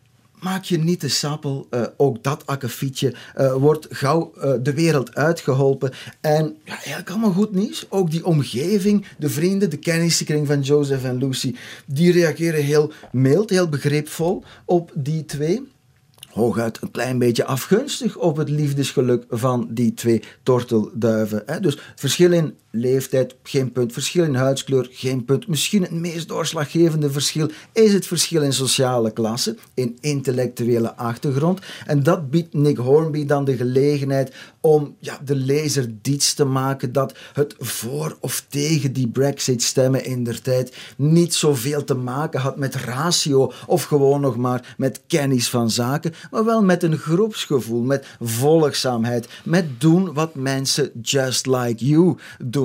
maak je niet te sappel. Uh, ook dat akkefietje uh, wordt gauw uh, de wereld uitgeholpen. En ja, eigenlijk allemaal goed nieuws. Ook die omgeving, de vrienden, de kennissenkring van Joseph en Lucy, die reageren heel mild, heel begreepvol op die twee. Hooguit een klein beetje afgunstig op het liefdesgeluk van die twee tortelduiven. Hè. Dus verschil in leeftijd, geen punt. Verschil in huidskleur, geen punt. Misschien het meest doorslaggevende verschil is het verschil in sociale klasse, in intellectuele achtergrond. En dat biedt Nick Hornby dan de gelegenheid om ja, de lezer diets te maken dat het voor of tegen die Brexit-stemmen indertijd niet zoveel te maken had met ratio of gewoon nog maar met kennis van zaken, maar wel met een groepsgevoel, met volgzaamheid, met doen wat mensen just like you doen.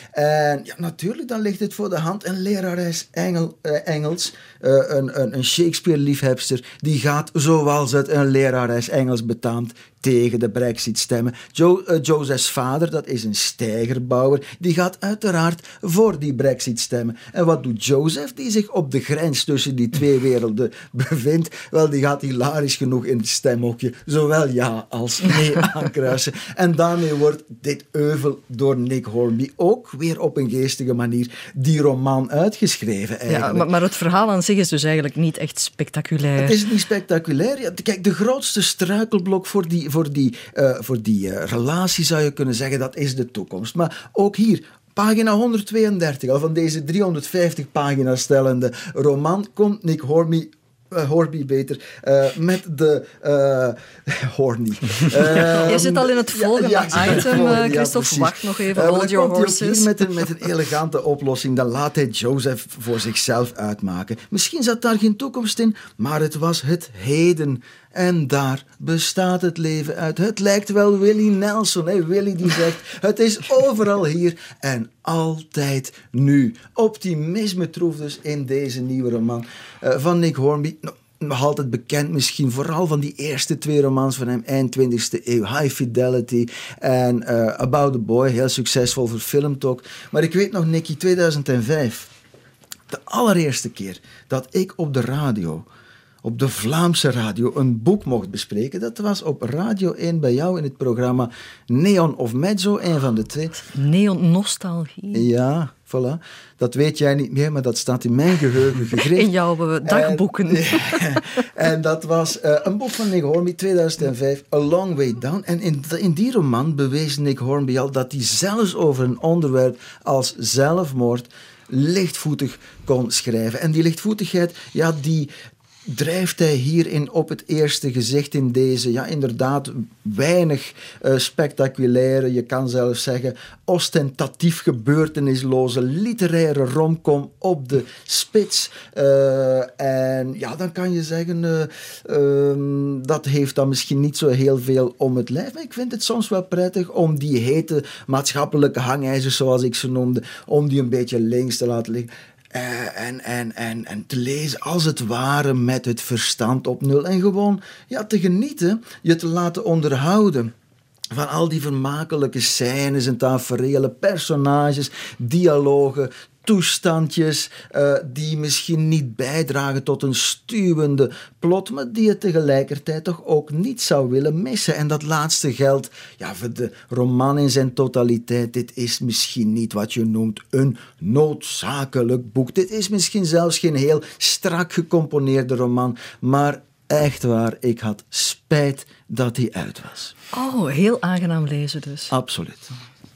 En ja, natuurlijk, dan ligt het voor de hand. Een lerares Engel, uh, Engels, uh, een, een, een Shakespeare-liefhebster, die gaat, zoals het een lerares Engels betaamt, tegen de Brexit stemmen. Jo, uh, Joseph's vader, dat is een steigerbouwer, die gaat uiteraard voor die Brexit stemmen. En wat doet Joseph, die zich op de grens tussen die twee werelden bevindt? Wel, die gaat hilarisch genoeg in het stemhokje zowel ja als nee aankruisen. En daarmee wordt dit euvel door Nick Hornby ook weer op een geestige manier die roman uitgeschreven eigenlijk. Ja, maar, maar het verhaal aan zich is dus eigenlijk niet echt spectaculair. Het is niet spectaculair. Ja, kijk, de grootste struikelblok voor die Voor die, uh, voor die uh, relatie zou je kunnen zeggen, dat is de toekomst. Maar ook hier, pagina honderdtweeëndertig, al van deze driehonderdvijftig pagina's stellende roman, komt Nick Hornby, uh, Hornby beter, uh, met de... Uh, Horny. Uh, je zit al in het volgende ja, ja, item, volgende, Christophe. Ja, wacht nog even, uh, hold your horses. Hier met een, met een elegante oplossing, dan laat hij Joseph voor zichzelf uitmaken. Misschien zat daar geen toekomst in, maar het was het heden. En daar bestaat het leven uit. Het lijkt wel Willie Nelson. Hè? Willie die zegt, het is overal hier en altijd nu. Optimisme troeft dus in deze nieuwe roman uh, van Nick Hornby. Nou, nog altijd bekend misschien, vooral van die eerste twee romans van hem, eind twintigste eeuw. High Fidelity en uh, About the Boy, heel succesvol verfilmd ook. Maar ik weet nog, Nicky, tweeduizend vijf, de allereerste keer dat ik op de radio... op de Vlaamse radio een boek mocht bespreken. Dat was op Radio één bij jou in het programma Neon of Mezzo, een van de twee. Neon Nostalgie. Ja, voilà. Dat weet jij niet meer, maar dat staat in mijn geheugen gegrift. In jouw dagboeken. En, en dat was uh, een boek van Nick Hornby, tweeduizend vijf, A Long Way Down. En in, in die roman bewees Nick Hornby al dat hij zelfs over een onderwerp als zelfmoord lichtvoetig kon schrijven. En die lichtvoetigheid, ja, die... drijft hij hierin op het eerste gezicht in deze, ja, inderdaad weinig uh, spectaculaire, je kan zelfs zeggen ostentatief gebeurtenisloze literaire romcom op de spits. Uh, en ja, dan kan je zeggen, uh, uh, dat heeft dan misschien niet zo heel veel om het lijf, maar ik vind het soms wel prettig om die hete maatschappelijke hangijzers, zoals ik ze noemde, om die een beetje links te laten liggen. Uh, en, en, en, en te lezen als het ware met het verstand op nul. En gewoon ja, te genieten, je te laten onderhouden van al die vermakelijke scènes en taferelen, personages, dialogen, toestandjes uh, die misschien niet bijdragen tot een stuwende plot, maar die je tegelijkertijd toch ook niet zou willen missen. En dat laatste geldt ja, voor de roman in zijn totaliteit. Dit is misschien niet wat je noemt een noodzakelijk boek. Dit is misschien zelfs geen heel strak gecomponeerde roman, maar echt waar, ik had spijt dat hij uit was. Oh, heel aangenaam lezen dus. Absoluut.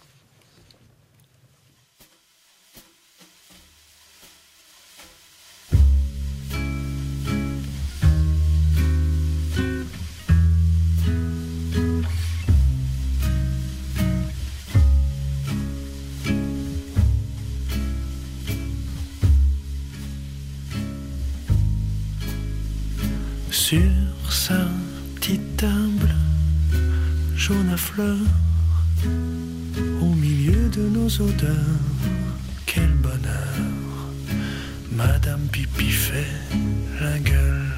Sur sa petite table, jaune à fleurs, au milieu de nos odeurs, quel bonheur. Madame Pipi fait la gueule.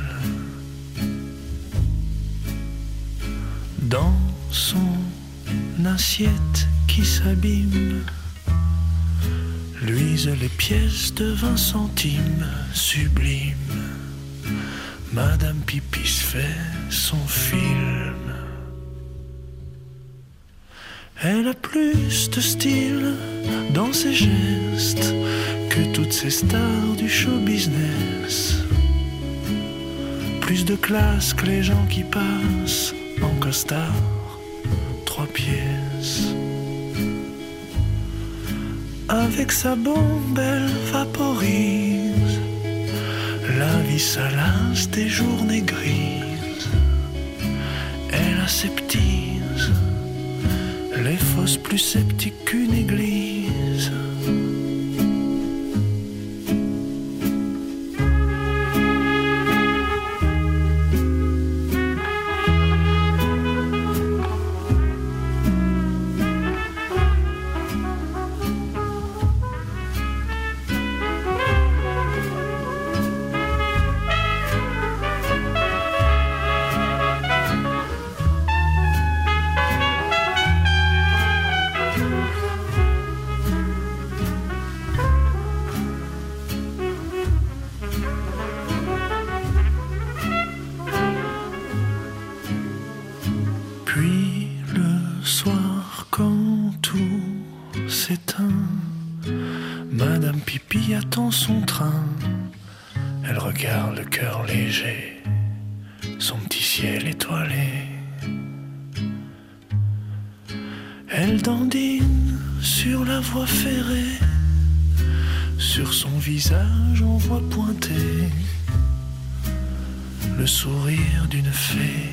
Dans son assiette qui s'abîme, luisent les pièces de vingt centimes sublimes. Madame Pipis fait son film. Elle a plus de style dans ses gestes que toutes ces stars du show business. Plus de classe que les gens qui passent en costard, trois pièces. Avec sa bombe, elle vaporise. La vie salace des journées grises. Elle aseptise les fosses plus sceptiques qu'une église. Son train, elle regarde le cœur léger, son petit ciel étoilé. Elle dandine sur la voie ferrée, sur son visage on voit pointer le sourire d'une fée,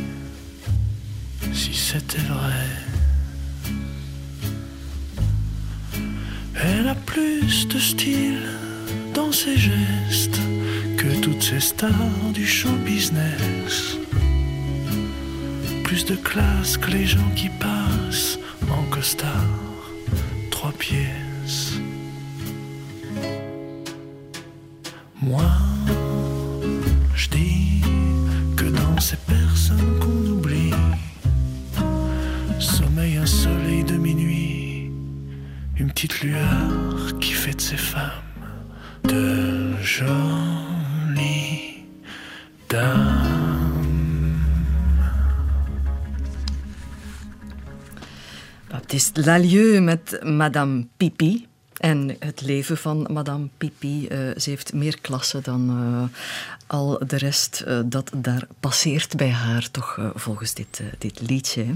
si c'était vrai. Elle a plus de style dans ses gestes que toutes ces stars du show business. Plus de classe que les gens qui passent en costard, trois pièces. Moi, je dis que dans ces personnes qu'on oublie, sommeille un soleil de minuit, une petite lueur qui fait de ces femmes de jolies dames. Baptiste Lalieu met Madame Pipi. En het leven van Madame Pipi, uh, ze heeft meer klasse dan uh, al de rest uh, dat daar passeert bij haar, toch uh, volgens dit, uh, dit liedje.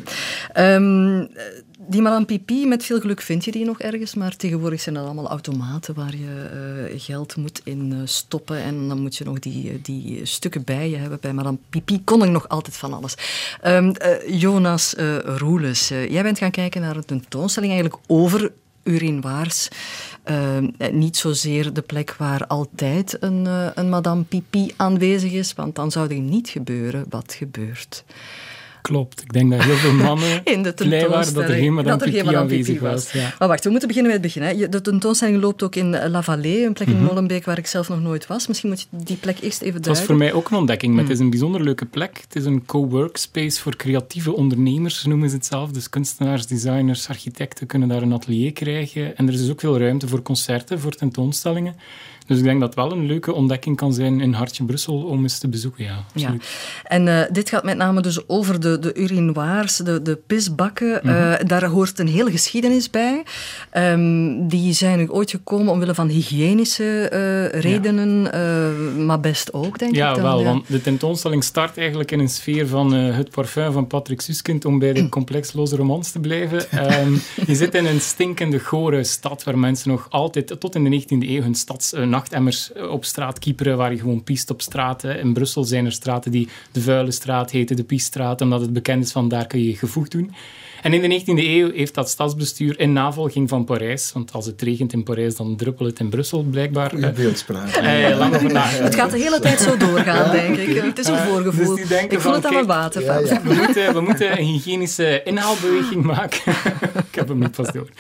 Um, die Madame Pipi, met veel geluk vind je die nog ergens, maar tegenwoordig zijn dat allemaal automaten waar je uh, geld moet in uh, stoppen en dan moet je nog die, die stukken bij je hebben. Bij Madame Pipi kon ik nog altijd van alles. Um, uh, Jonas uh, Roelens, uh, jij bent gaan kijken naar een tentoonstelling eigenlijk over urinoirs. Uh, niet zozeer de plek waar altijd een, uh, een Madame Pipi aanwezig is, want dan zou er niet gebeuren wat gebeurt. Klopt. Ik denk dat heel veel mannen in de blij waren dat er geen Madame dat er Pipi geen Madame aanwezig Pipi was. was. Ja. Maar wacht, we moeten beginnen met het begin. Hè. De tentoonstelling loopt ook in La Vallée, een plek in mm-hmm. Molenbeek waar ik zelf nog nooit was. Misschien moet je die plek eerst even duiden. Het was voor mij ook een ontdekking, maar mm. het is een bijzonder leuke plek. Het is een co-workspace voor creatieve ondernemers, noemen ze het zelf. Dus kunstenaars, designers, architecten kunnen daar een atelier krijgen. En er is dus ook veel ruimte voor concerten, voor tentoonstellingen. Dus ik denk dat het wel een leuke ontdekking kan zijn in Hartje Brussel om eens te bezoeken. Ja, ja. En uh, dit gaat met name dus over de, de urinoirs, de, de pisbakken. Mm-hmm. Uh, daar hoort een hele geschiedenis bij. Um, die zijn ooit gekomen omwille van hygiënische uh, redenen, ja. uh, maar best ook, denk ja, ik dan. Wel, ja, want de tentoonstelling start eigenlijk in een sfeer van uh, het parfum van Patrick Suskind, om bij de complexloze romans te blijven. Um, je zit in een stinkende, gore stad waar mensen nog altijd, tot in de negentiende eeuw, hun stads... Uh, nachtemmers op straat kieperen, waar je gewoon piest op straat. In Brussel zijn er straten die de vuile straat heten, de piesstraat, omdat het bekend is van daar kun je je gevoeg doen. En in de negentiende eeuw heeft dat stadsbestuur in navolging van Parijs, want als het regent in Parijs, dan druppelt het in Brussel, blijkbaar. Goeie beeldspraak. Eh, lang over na. Het gaat de hele tijd zo doorgaan, denk ik. Het is een voorgevoel. Dus ik voel van, het aan mijn water. Ja, ja. We, moeten, we moeten een hygiënische inhaalbeweging maken. Ik heb hem niet pas door.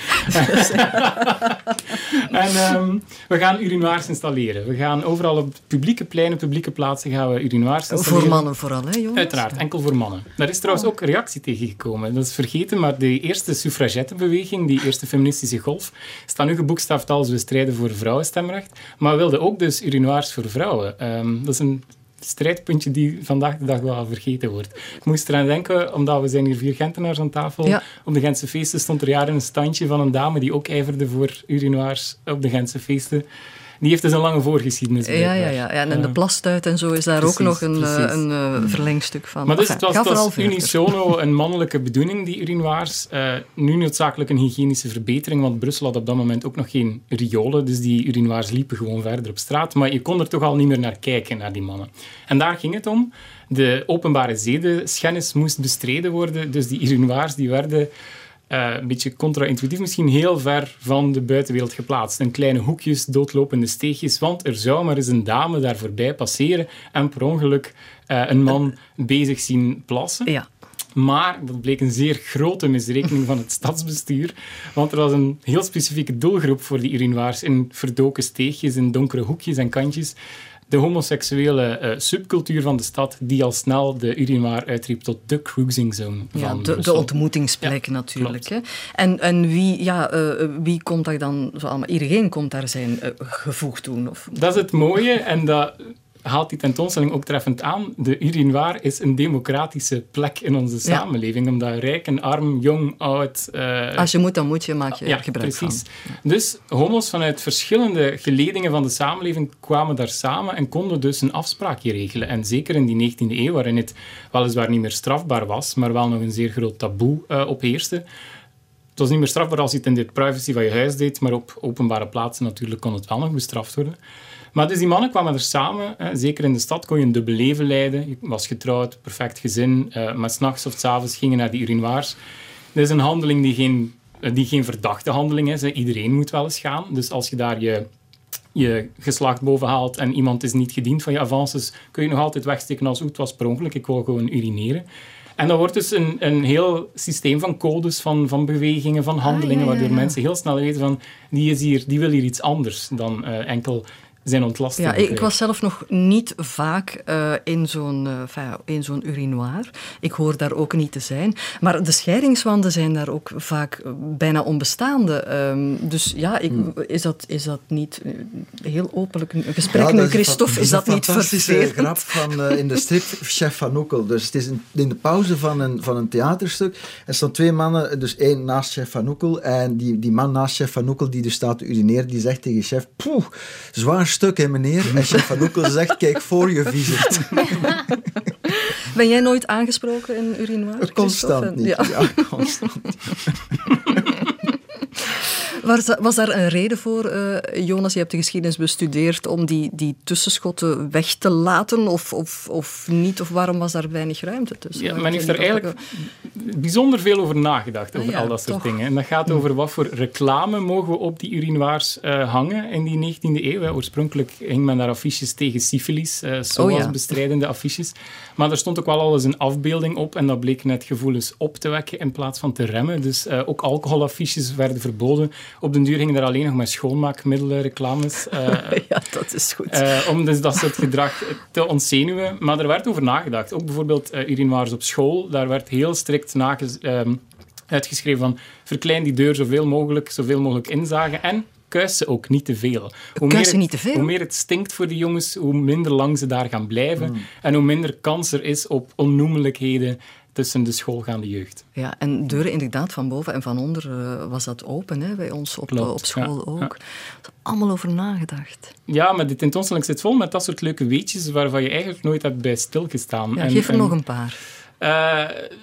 En um, we gaan urinoirs installeren. We gaan overal op publieke pleinen, publieke plaatsen gaan we urinoirs installeren. Voor mannen vooral, hè, jongens? Uiteraard, enkel voor mannen. Daar is trouwens ook reactie tegen gekomen. Dat is vergeten, maar de eerste suffragettenbeweging, die eerste feministische golf, staat nu geboekstaafd als we strijden voor vrouwenstemrecht. Maar we wilden ook dus urinoirs voor vrouwen. Um, dat is een strijdpuntje die vandaag de dag wel vergeten wordt. Ik moest eraan denken, omdat we zijn hier vier Gentenaars aan tafel. Ja. Op de Gentse feesten stond er jaren een standje van een dame die ook ijverde voor urinoirs op de Gentse feesten. Die heeft dus een lange voorgeschiedenis. Ja, ja, ja, ja. En de plastuit en zo is daar precies, ook nog een, een, een verlengstuk van. Maar dus enfin, het was, het was unisono een mannelijke bedoeling, die urinoirs. Uh, nu noodzakelijk een hygiënische verbetering, want Brussel had op dat moment ook nog geen riolen, dus die urinoirs liepen gewoon verder op straat. Maar je kon er toch al niet meer naar kijken, naar die mannen. En daar ging het om. De openbare zedenschennis moest bestreden worden, dus die urinoirs die werden... Uh, een beetje contra-intuïtief misschien, heel ver van de buitenwereld geplaatst. In kleine hoekjes, doodlopende steegjes, want er zou maar eens een dame daar voorbij passeren en per ongeluk uh, een man bezig zien plassen. Ja. Maar dat bleek een zeer grote misrekening van het stadsbestuur, want er was een heel specifieke doelgroep voor die urinoirs in verdoken steegjes, in donkere hoekjes en kantjes. De homoseksuele uh, subcultuur van de stad, die al snel de urinoir uitriep tot de cruising zone van ja, de, Brussel. de ontmoetingsplek ja, natuurlijk. Hè. En, en wie, ja, uh, wie komt daar dan zo allemaal? Iedereen komt daar zijn uh, gevoeg doen? Of? Dat is het mooie en dat haalt die tentoonstelling ook treffend aan. De urinoir is een democratische plek in onze samenleving, ja. Omdat rijk en arm, jong, oud... Uh, Als je moet, dan moet je, maak je ja, er gebruik precies. van. Ja. Dus homo's vanuit verschillende geledingen van de samenleving kwamen daar samen en konden dus een afspraakje regelen. En zeker in die negentiende eeuw, waarin het weliswaar niet meer strafbaar was, maar wel nog een zeer groot taboe uh, opheerste. Het was niet meer strafbaar als je het in de privacy van je huis deed, maar op openbare plaatsen natuurlijk kon het wel nog bestraft worden. Maar dus die mannen kwamen er samen. Hè. Zeker in de stad kon je een dubbel leven leiden. Je was getrouwd, perfect gezin. Uh, maar 's nachts of 's avonds gingen naar die urinoirs. Dat is een handeling die geen, die geen verdachte handeling is. Hè. Iedereen moet wel eens gaan. Dus als je daar je, je geslacht boven haalt en iemand is niet gediend van je avances, kun je nog altijd wegsteken als het was per ongeluk. Ik wil gewoon urineren. En dan wordt dus een, een heel systeem van codes, van, van bewegingen, van handelingen, ah, ja, ja, ja. waardoor mensen heel snel weten van die, is hier, die wil hier iets anders dan uh, enkel... zijn ontlasting. Ja, ik, ik was zelf nog niet vaak uh, in, zo'n, uh, enfin, in zo'n urinoir. Ik hoor daar ook niet te zijn. Maar de scheidingswanden zijn daar ook vaak bijna onbestaande. Um, dus ja, ik, hmm. is, dat, is dat niet uh, heel openlijk een gesprek ja, met Christophe? Is dat, is dat niet vervelend? Een grap van uh, in de strip Chef van Oekel. Dus het is in, in de pauze van een, van een theaterstuk. Er staan twee mannen, dus één naast Chef van Oekel en die, die man naast Chef van Oekel die dus staat te urineren, die zegt tegen Chef, poeh, zwaar stuk, hè, meneer. En Chef van Oekel zegt, kijk voor je, viezerd. Ben jij nooit aangesproken in urinoir? Constant niet. Ja, ja constant. Was, was daar een reden voor, uh, Jonas? Je hebt de geschiedenis bestudeerd om die, die tussenschotten weg te laten of, of, of niet? Of waarom was daar weinig ruimte tussen? Ja, men heeft er eigenlijk bijzonder veel over nagedacht, over ah, ja, al dat soort toch. dingen. En dat gaat over wat voor reclame mogen we op die urinoirs uh, hangen in die negentiende eeuw. Hè. Oorspronkelijk hing men daar affiches tegen syfilis, uh, S O A S oh, ja. bestrijdende affiches. Maar er stond ook wel al eens een afbeelding op en dat bleek net gevoelens op te wekken in plaats van te remmen. Dus uh, ook alcoholaffiches werden verboden. Op den duur gingen er alleen nog maar schoonmaakmiddelen reclames. Uh, ja, dat is goed. Uh, om dus dat soort gedrag te ontzenuwen. Maar er werd over nagedacht. Ook bijvoorbeeld uh, urinoirs op school. Daar werd heel strikt nage- uh, uitgeschreven van verklein die deur zoveel mogelijk, zoveel mogelijk inzagen en kuis ze ook niet te veel. Hoe meer, het, niet te veel? hoe meer het stinkt voor die jongens, hoe minder lang ze daar gaan blijven. Mm. En hoe minder kans er is op onnoemelijkheden tussen de schoolgaande jeugd. Ja, en deuren inderdaad van boven en van onder uh, was dat open, hè, bij ons op, Klopt, op school ja, ook. Ja. Er is allemaal over nagedacht. Ja, maar de tentoonstelling zit vol met dat soort leuke weetjes waarvan je eigenlijk nooit hebt bij stilgestaan. Ja, en, geef er en, nog een paar. Uh,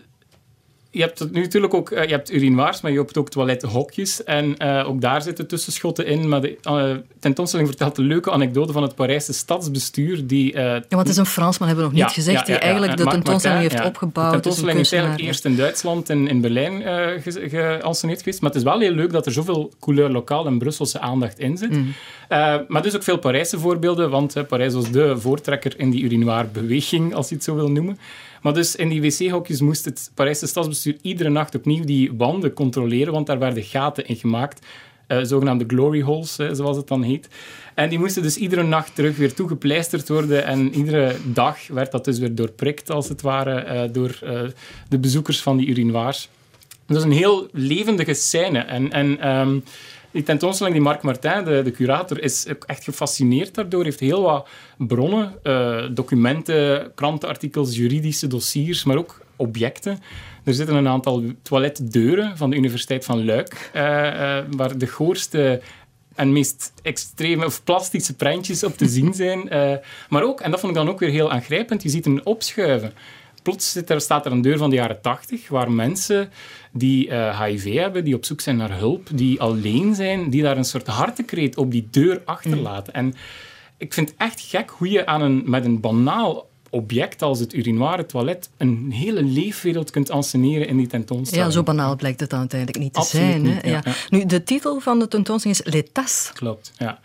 Je hebt nu natuurlijk ook je hebt urinoirs, maar je hebt ook toilethokjes. En uh, ook daar zitten tussenschotten in. Maar de uh, tentoonstelling vertelt een leuke anekdote van het Parijse stadsbestuur. Die, uh, ja, want het is een Fransman, hebben we nog niet ja, gezegd, ja, ja, die eigenlijk ja, de tentoonstelling heeft ja. opgebouwd. De tentoonstelling is, is eigenlijk eerst in Duitsland en in Berlijn uh, geanceneerd geweest. Maar het is wel heel leuk dat er zoveel couleur lokaal en Brusselse aandacht in zit. Mm. Uh, maar dus ook veel Parijse voorbeelden, want uh, Parijs was de voortrekker in die urinoirbeweging, als je het zo wil noemen. Maar dus in die wc-hokjes moest het Parijse stadsbestuur iedere nacht opnieuw die wanden controleren, want daar werden gaten in gemaakt. Uh, zogenaamde glory holes, uh, zoals het dan heet. En die moesten dus iedere nacht terug weer toegepleisterd worden. En iedere dag werd dat dus weer doorprikt, als het ware, uh, door uh, de bezoekers van die urinoirs. Dat is een heel levendige scène. En... en um, die tentoonstelling, die Marc Martin, de, de curator, is ook echt gefascineerd daardoor. Heeft heel wat bronnen, uh, documenten, krantenartikels, juridische dossiers, maar ook objecten. Er zitten een aantal toiletdeuren van de Universiteit van Luik, uh, uh, waar de goorste en meest extreme of plastische prentjes op te zien zijn. Uh, maar ook, en dat vond ik dan ook weer heel aangrijpend, je ziet hem opschuiven. Plots zit er, staat er een deur van de jaren tachtig, waar mensen die uh, H I V hebben, die op zoek zijn naar hulp, die alleen zijn, die daar een soort hartekreet op die deur achterlaten. Mm. En ik vind het echt gek hoe je aan een, met een banaal object als het urinoir, het toilet, een hele leefwereld kunt anseneren in die tentoonstelling. Ja, zo banaal blijkt het dan uiteindelijk niet te Absoluut zijn. niet, Hè? ja, Ja. ja. Nu, de titel van de tentoonstelling is Les Tasses. Klopt, ja.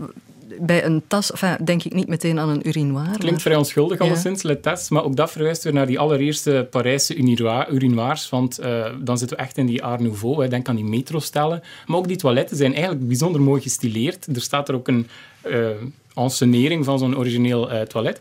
Bij een tas, enfin, denk ik niet meteen aan een urinoir. Klinkt maar... vrij onschuldig Ja. alleszins, Les Tasses, maar ook dat verwijst weer naar die allereerste Parijse urinoirs, want uh, dan zitten we echt in die Art Nouveau, hè. Denk aan die metrostellen. Maar ook die toiletten zijn eigenlijk bijzonder mooi gestileerd. Er staat er ook een uh, ensenering van zo'n origineel uh, toilet.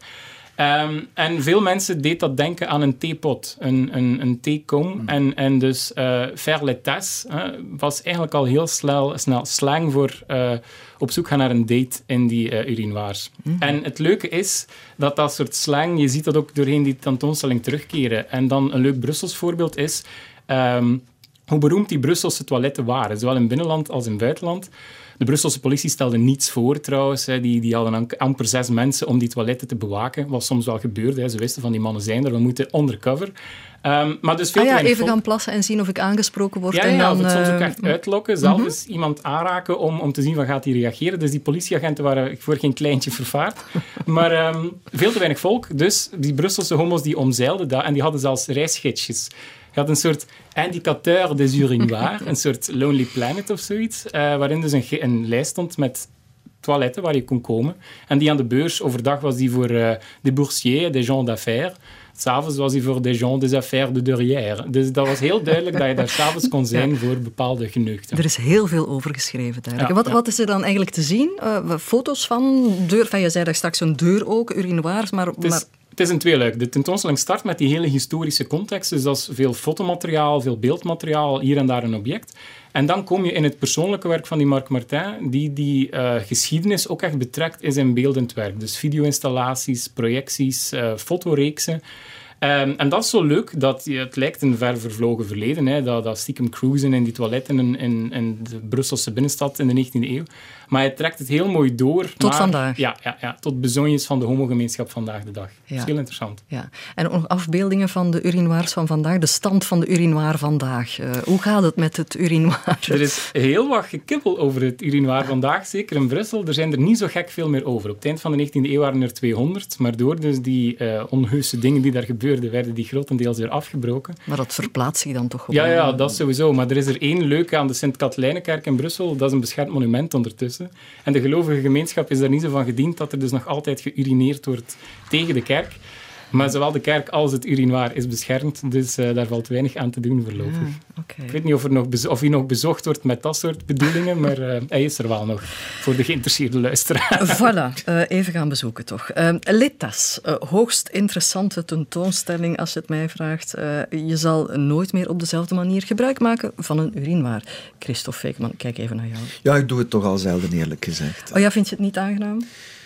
Um, en veel mensen deed dat denken aan een theepot, een, een, een theekom. Mm. En, en dus uh, faire les tasses uh, was eigenlijk al heel snel, snel slang voor uh, op zoek gaan naar een date in die uh, urinoirs. Mm. En het leuke is dat dat soort slang, je ziet dat ook doorheen die tentoonstelling terugkeren. En dan een leuk Brussels voorbeeld is um, hoe beroemd die Brusselse toiletten waren, zowel in binnenland als in buitenland. De Brusselse politie stelde niets voor trouwens. Hè. Die, die hadden amper zes mensen om die toiletten te bewaken. Wat soms wel gebeurde. Hè. Ze wisten van die mannen zijn er, we moeten undercover. Um, maar dus veel ah ja, even volk. gaan plassen en zien of ik aangesproken word. Ja, en ja, dan, of het soms uh, ook echt uitlokken. Zelf mm-hmm. eens iemand aanraken om, om te zien van gaat hij reageren. Dus die politieagenten waren voor geen kleintje vervaard. Maar um, veel te weinig volk. Dus die Brusselse homo's die omzeilden dat en die hadden zelfs reisgidsjes. Je had een soort indicateur des urinoirs, een soort Lonely Planet of zoiets, uh, waarin dus een, een lijst stond met toiletten waar je kon komen. En die aan de beurs, overdag was die voor uh, des boursiers, des gens d'affaires. S'avonds was die voor des gens des affaires de derrière. Dus dat was heel duidelijk dat je daar s'avonds kon zijn ja. voor bepaalde geneugten. Er is heel veel over geschreven, duidelijk. Ja, wat, ja. wat is er dan eigenlijk te zien? Uh, foto's van deur, van, je zei daar straks een deur ook, urinoirs, maar... Het is, maar... Het is een tweeluik. De tentoonstelling start met die hele historische context. Dus dat is veel fotomateriaal, veel beeldmateriaal, hier en daar een object. En dan kom je in het persoonlijke werk van die Marc Martin, die die uh, geschiedenis ook echt betrekt in zijn beeldend werk. Dus video-installaties, projecties, uh, fotoreeksen. Um, en dat is zo leuk, dat het lijkt een ver vervlogen verleden, hè, dat, dat stiekem cruisen in die toiletten in, in, in de Brusselse binnenstad in de negentiende eeuw. Maar hij trekt het heel mooi door. Tot naar, vandaag. Ja, ja, ja, tot bezonjes van de homogemeenschap vandaag de dag. Ja. Dat is heel interessant. Ja. En ook nog afbeeldingen van de urinoirs van vandaag, de stand van de urinoir vandaag. Uh, hoe gaat het met het urinoir? Er is heel wat gekibbel over het urinoir vandaag, zeker in Brussel. Er zijn er niet zo gek veel meer over. Op het eind van de negentiende eeuw waren er tweehonderd, maar door dus die uh, onheuse dingen die daar gebeurden, werden die grotendeels weer afgebroken. Maar dat verplaatst zich dan toch op? Ja, ja, dat sowieso. Maar er is er één leuke aan de Sint-Katelijnenkerk in Brussel. Dat is een beschermd monument ondertussen. En de gelovige gemeenschap is daar niet zo van gediend dat er dus nog altijd geurineerd wordt tegen de kerk. Maar zowel de kerk als het urinoir is beschermd, dus uh, daar valt weinig aan te doen voorlopig. Ja, okay. Ik weet niet of, er nog bezo- of hij nog bezocht wordt met dat soort bedoelingen, maar uh, hij is er wel nog voor de geïnteresseerde luisteraar. Voilà, uh, even gaan bezoeken toch. Uh, Les Tasses, uh, hoogst interessante tentoonstelling als je het mij vraagt. Uh, je zal nooit meer op dezelfde manier gebruik maken van een urinoir. Christophe Veekman, kijk even naar jou. Ja, ik doe het toch al zelden, eerlijk gezegd. Oh ja, vind je het niet aangenaam?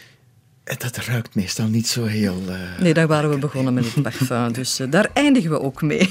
Dat ruikt meestal niet zo heel... Uh... Nee, daar waren we begonnen met het parfum, dus uh, daar eindigen we ook mee.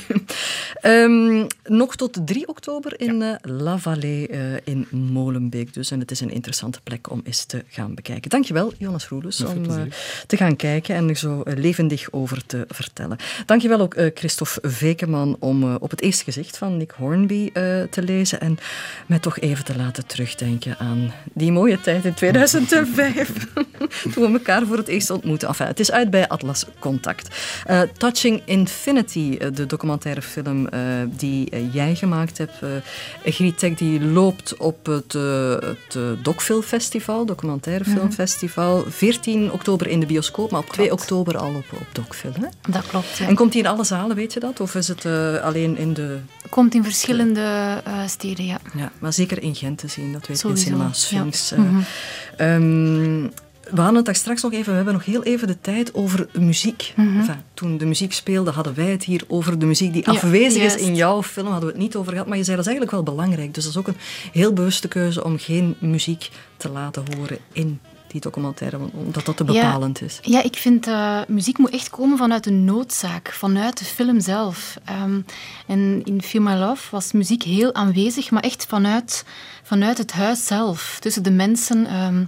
um, nog tot drie oktober in uh, La Vallée uh, in Molenbeek dus. En het is een interessante plek om eens te gaan bekijken. Dankjewel, Jonas Roelus, om uh, te gaan kijken en er zo uh, levendig over te vertellen. Dankjewel ook uh, Christophe Veekman om uh, op het eerste gezicht van Nick Hornby uh, te lezen en mij toch even te laten terugdenken aan die mooie tijd in tweeduizend vijf. Toen we elkaar voor het eerst ontmoeten. Enfin, het is uit bij Atlas Contact. Uh, Touching Infinity, uh, de documentaire film uh, die uh, jij gemaakt hebt. Uh, Griet Tech, die loopt op het, uh, het uh, Docfilm-festival, documentaire filmfestival. veertien oktober in de bioscoop, maar op twee oktober al op, op Docfilm. Hè? Dat klopt, ja. En komt die in alle zalen, weet je dat? Of is het uh, alleen in de... Komt in verschillende uh, steden, ja. Ja, maar zeker in Gent te zien, dat weet ik, in Sowieso, Cinema Sphinx. ja. Uh, mm-hmm. um, We hadden het daar straks nog even, we hebben nog heel even de tijd over muziek. Mm-hmm. Enfin, toen de muziek speelde, hadden wij het hier over de muziek die ja, afwezig juist. is in jouw film. Hadden we het niet over gehad, maar je zei dat is eigenlijk wel belangrijk. Dus dat is ook een heel bewuste keuze om geen muziek te laten horen in die documentaire, omdat dat te bepalend ja, is. Ja, ik vind uh, muziek moet echt komen vanuit de noodzaak, vanuit de film zelf. Um, en in Feel My Love was muziek heel aanwezig, maar echt vanuit, vanuit het huis zelf, tussen de mensen. Um,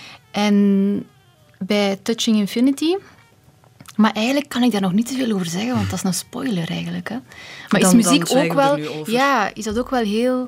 en bij Touching Infinity... Maar eigenlijk kan ik daar nog niet te veel over zeggen, want dat is een spoiler eigenlijk. Hè. Maar dan, is muziek ook wel... Ja, is dat ook wel heel...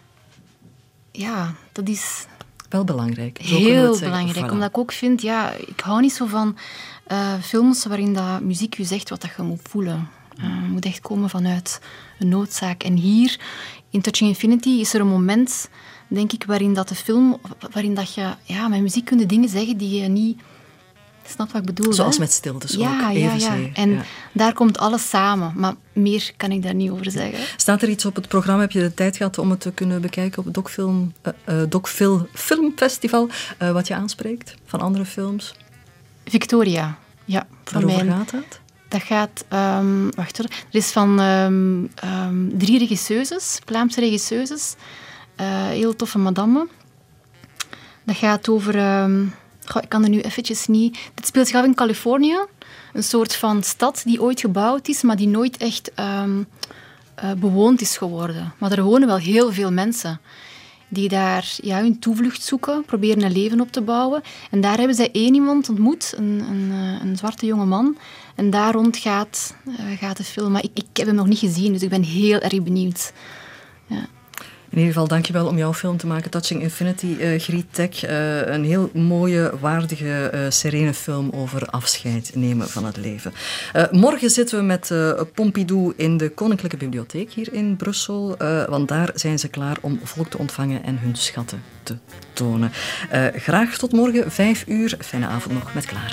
Ja, dat is... Wel belangrijk. Heel belangrijk, voilà. Omdat ik ook vind, ja, ik hou niet zo van uh, films waarin dat muziek je zegt wat dat je moet voelen. Uh, het moet echt komen vanuit een noodzaak. En hier, in Touching Infinity, is er een moment, denk ik, waarin dat de film, waarin dat je, ja, met muziek kun je dingen zeggen die je niet... Snap wat ik bedoel? Zoals hè? met stilte. Ja, ook. ja, ja. En ja. daar komt alles samen. Maar meer kan ik daar niet over zeggen. Staat er iets op het programma? Heb je de tijd gehad om het te kunnen bekijken op het Docfilm, uh, uh, Docfil Filmfestival? Uh, wat je aanspreekt van andere films? Victoria. Ja. Waarover mijn... gaat dat? Dat gaat... Um, wacht hoor. Er is van um, um, drie regisseuses, Vlaamse regisseuses. Uh, heel toffe madame. Dat gaat over... Um, Goh, ik kan er nu eventjes niet... Dit speelt zich af in Californië. Een soort van stad die ooit gebouwd is, maar die nooit echt um, uh, bewoond is geworden. Maar er wonen wel heel veel mensen die daar ja, hun toevlucht zoeken, proberen een leven op te bouwen. En daar hebben zij één iemand ontmoet, een, een, een zwarte jonge man. En daar rond gaat, uh, gaat de film. Maar ik, ik heb hem nog niet gezien, dus ik ben heel erg benieuwd. Ja. In ieder geval, dankjewel om jouw film te maken, Touching Infinity, uh, Griet Tek. Uh, een heel mooie, waardige, uh, serene film over afscheid nemen van het leven. Uh, morgen zitten we met uh, Pompidou in de Koninklijke Bibliotheek hier in Brussel. Uh, want daar zijn ze klaar om volk te ontvangen en hun schatten te tonen. Uh, graag tot morgen, vijf uur. Fijne avond nog met Clara.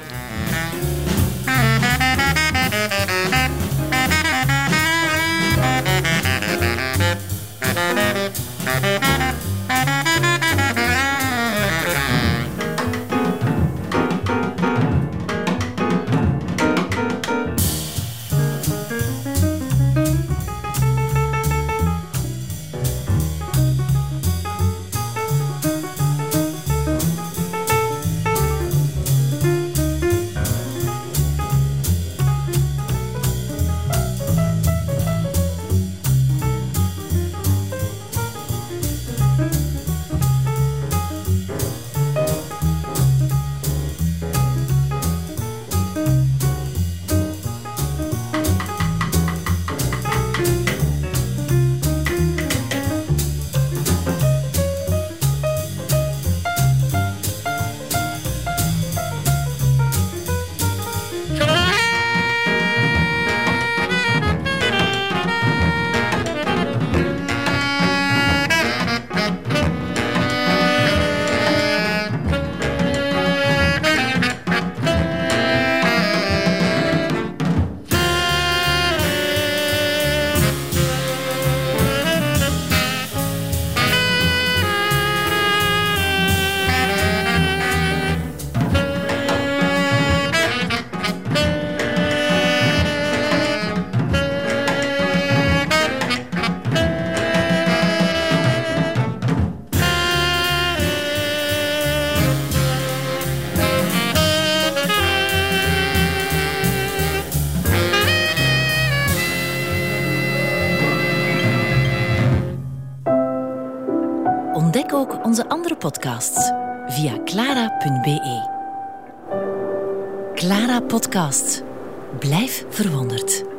Ontdek ook onze andere podcasts via clara punt b e. Clara Podcast. Blijf verwonderd.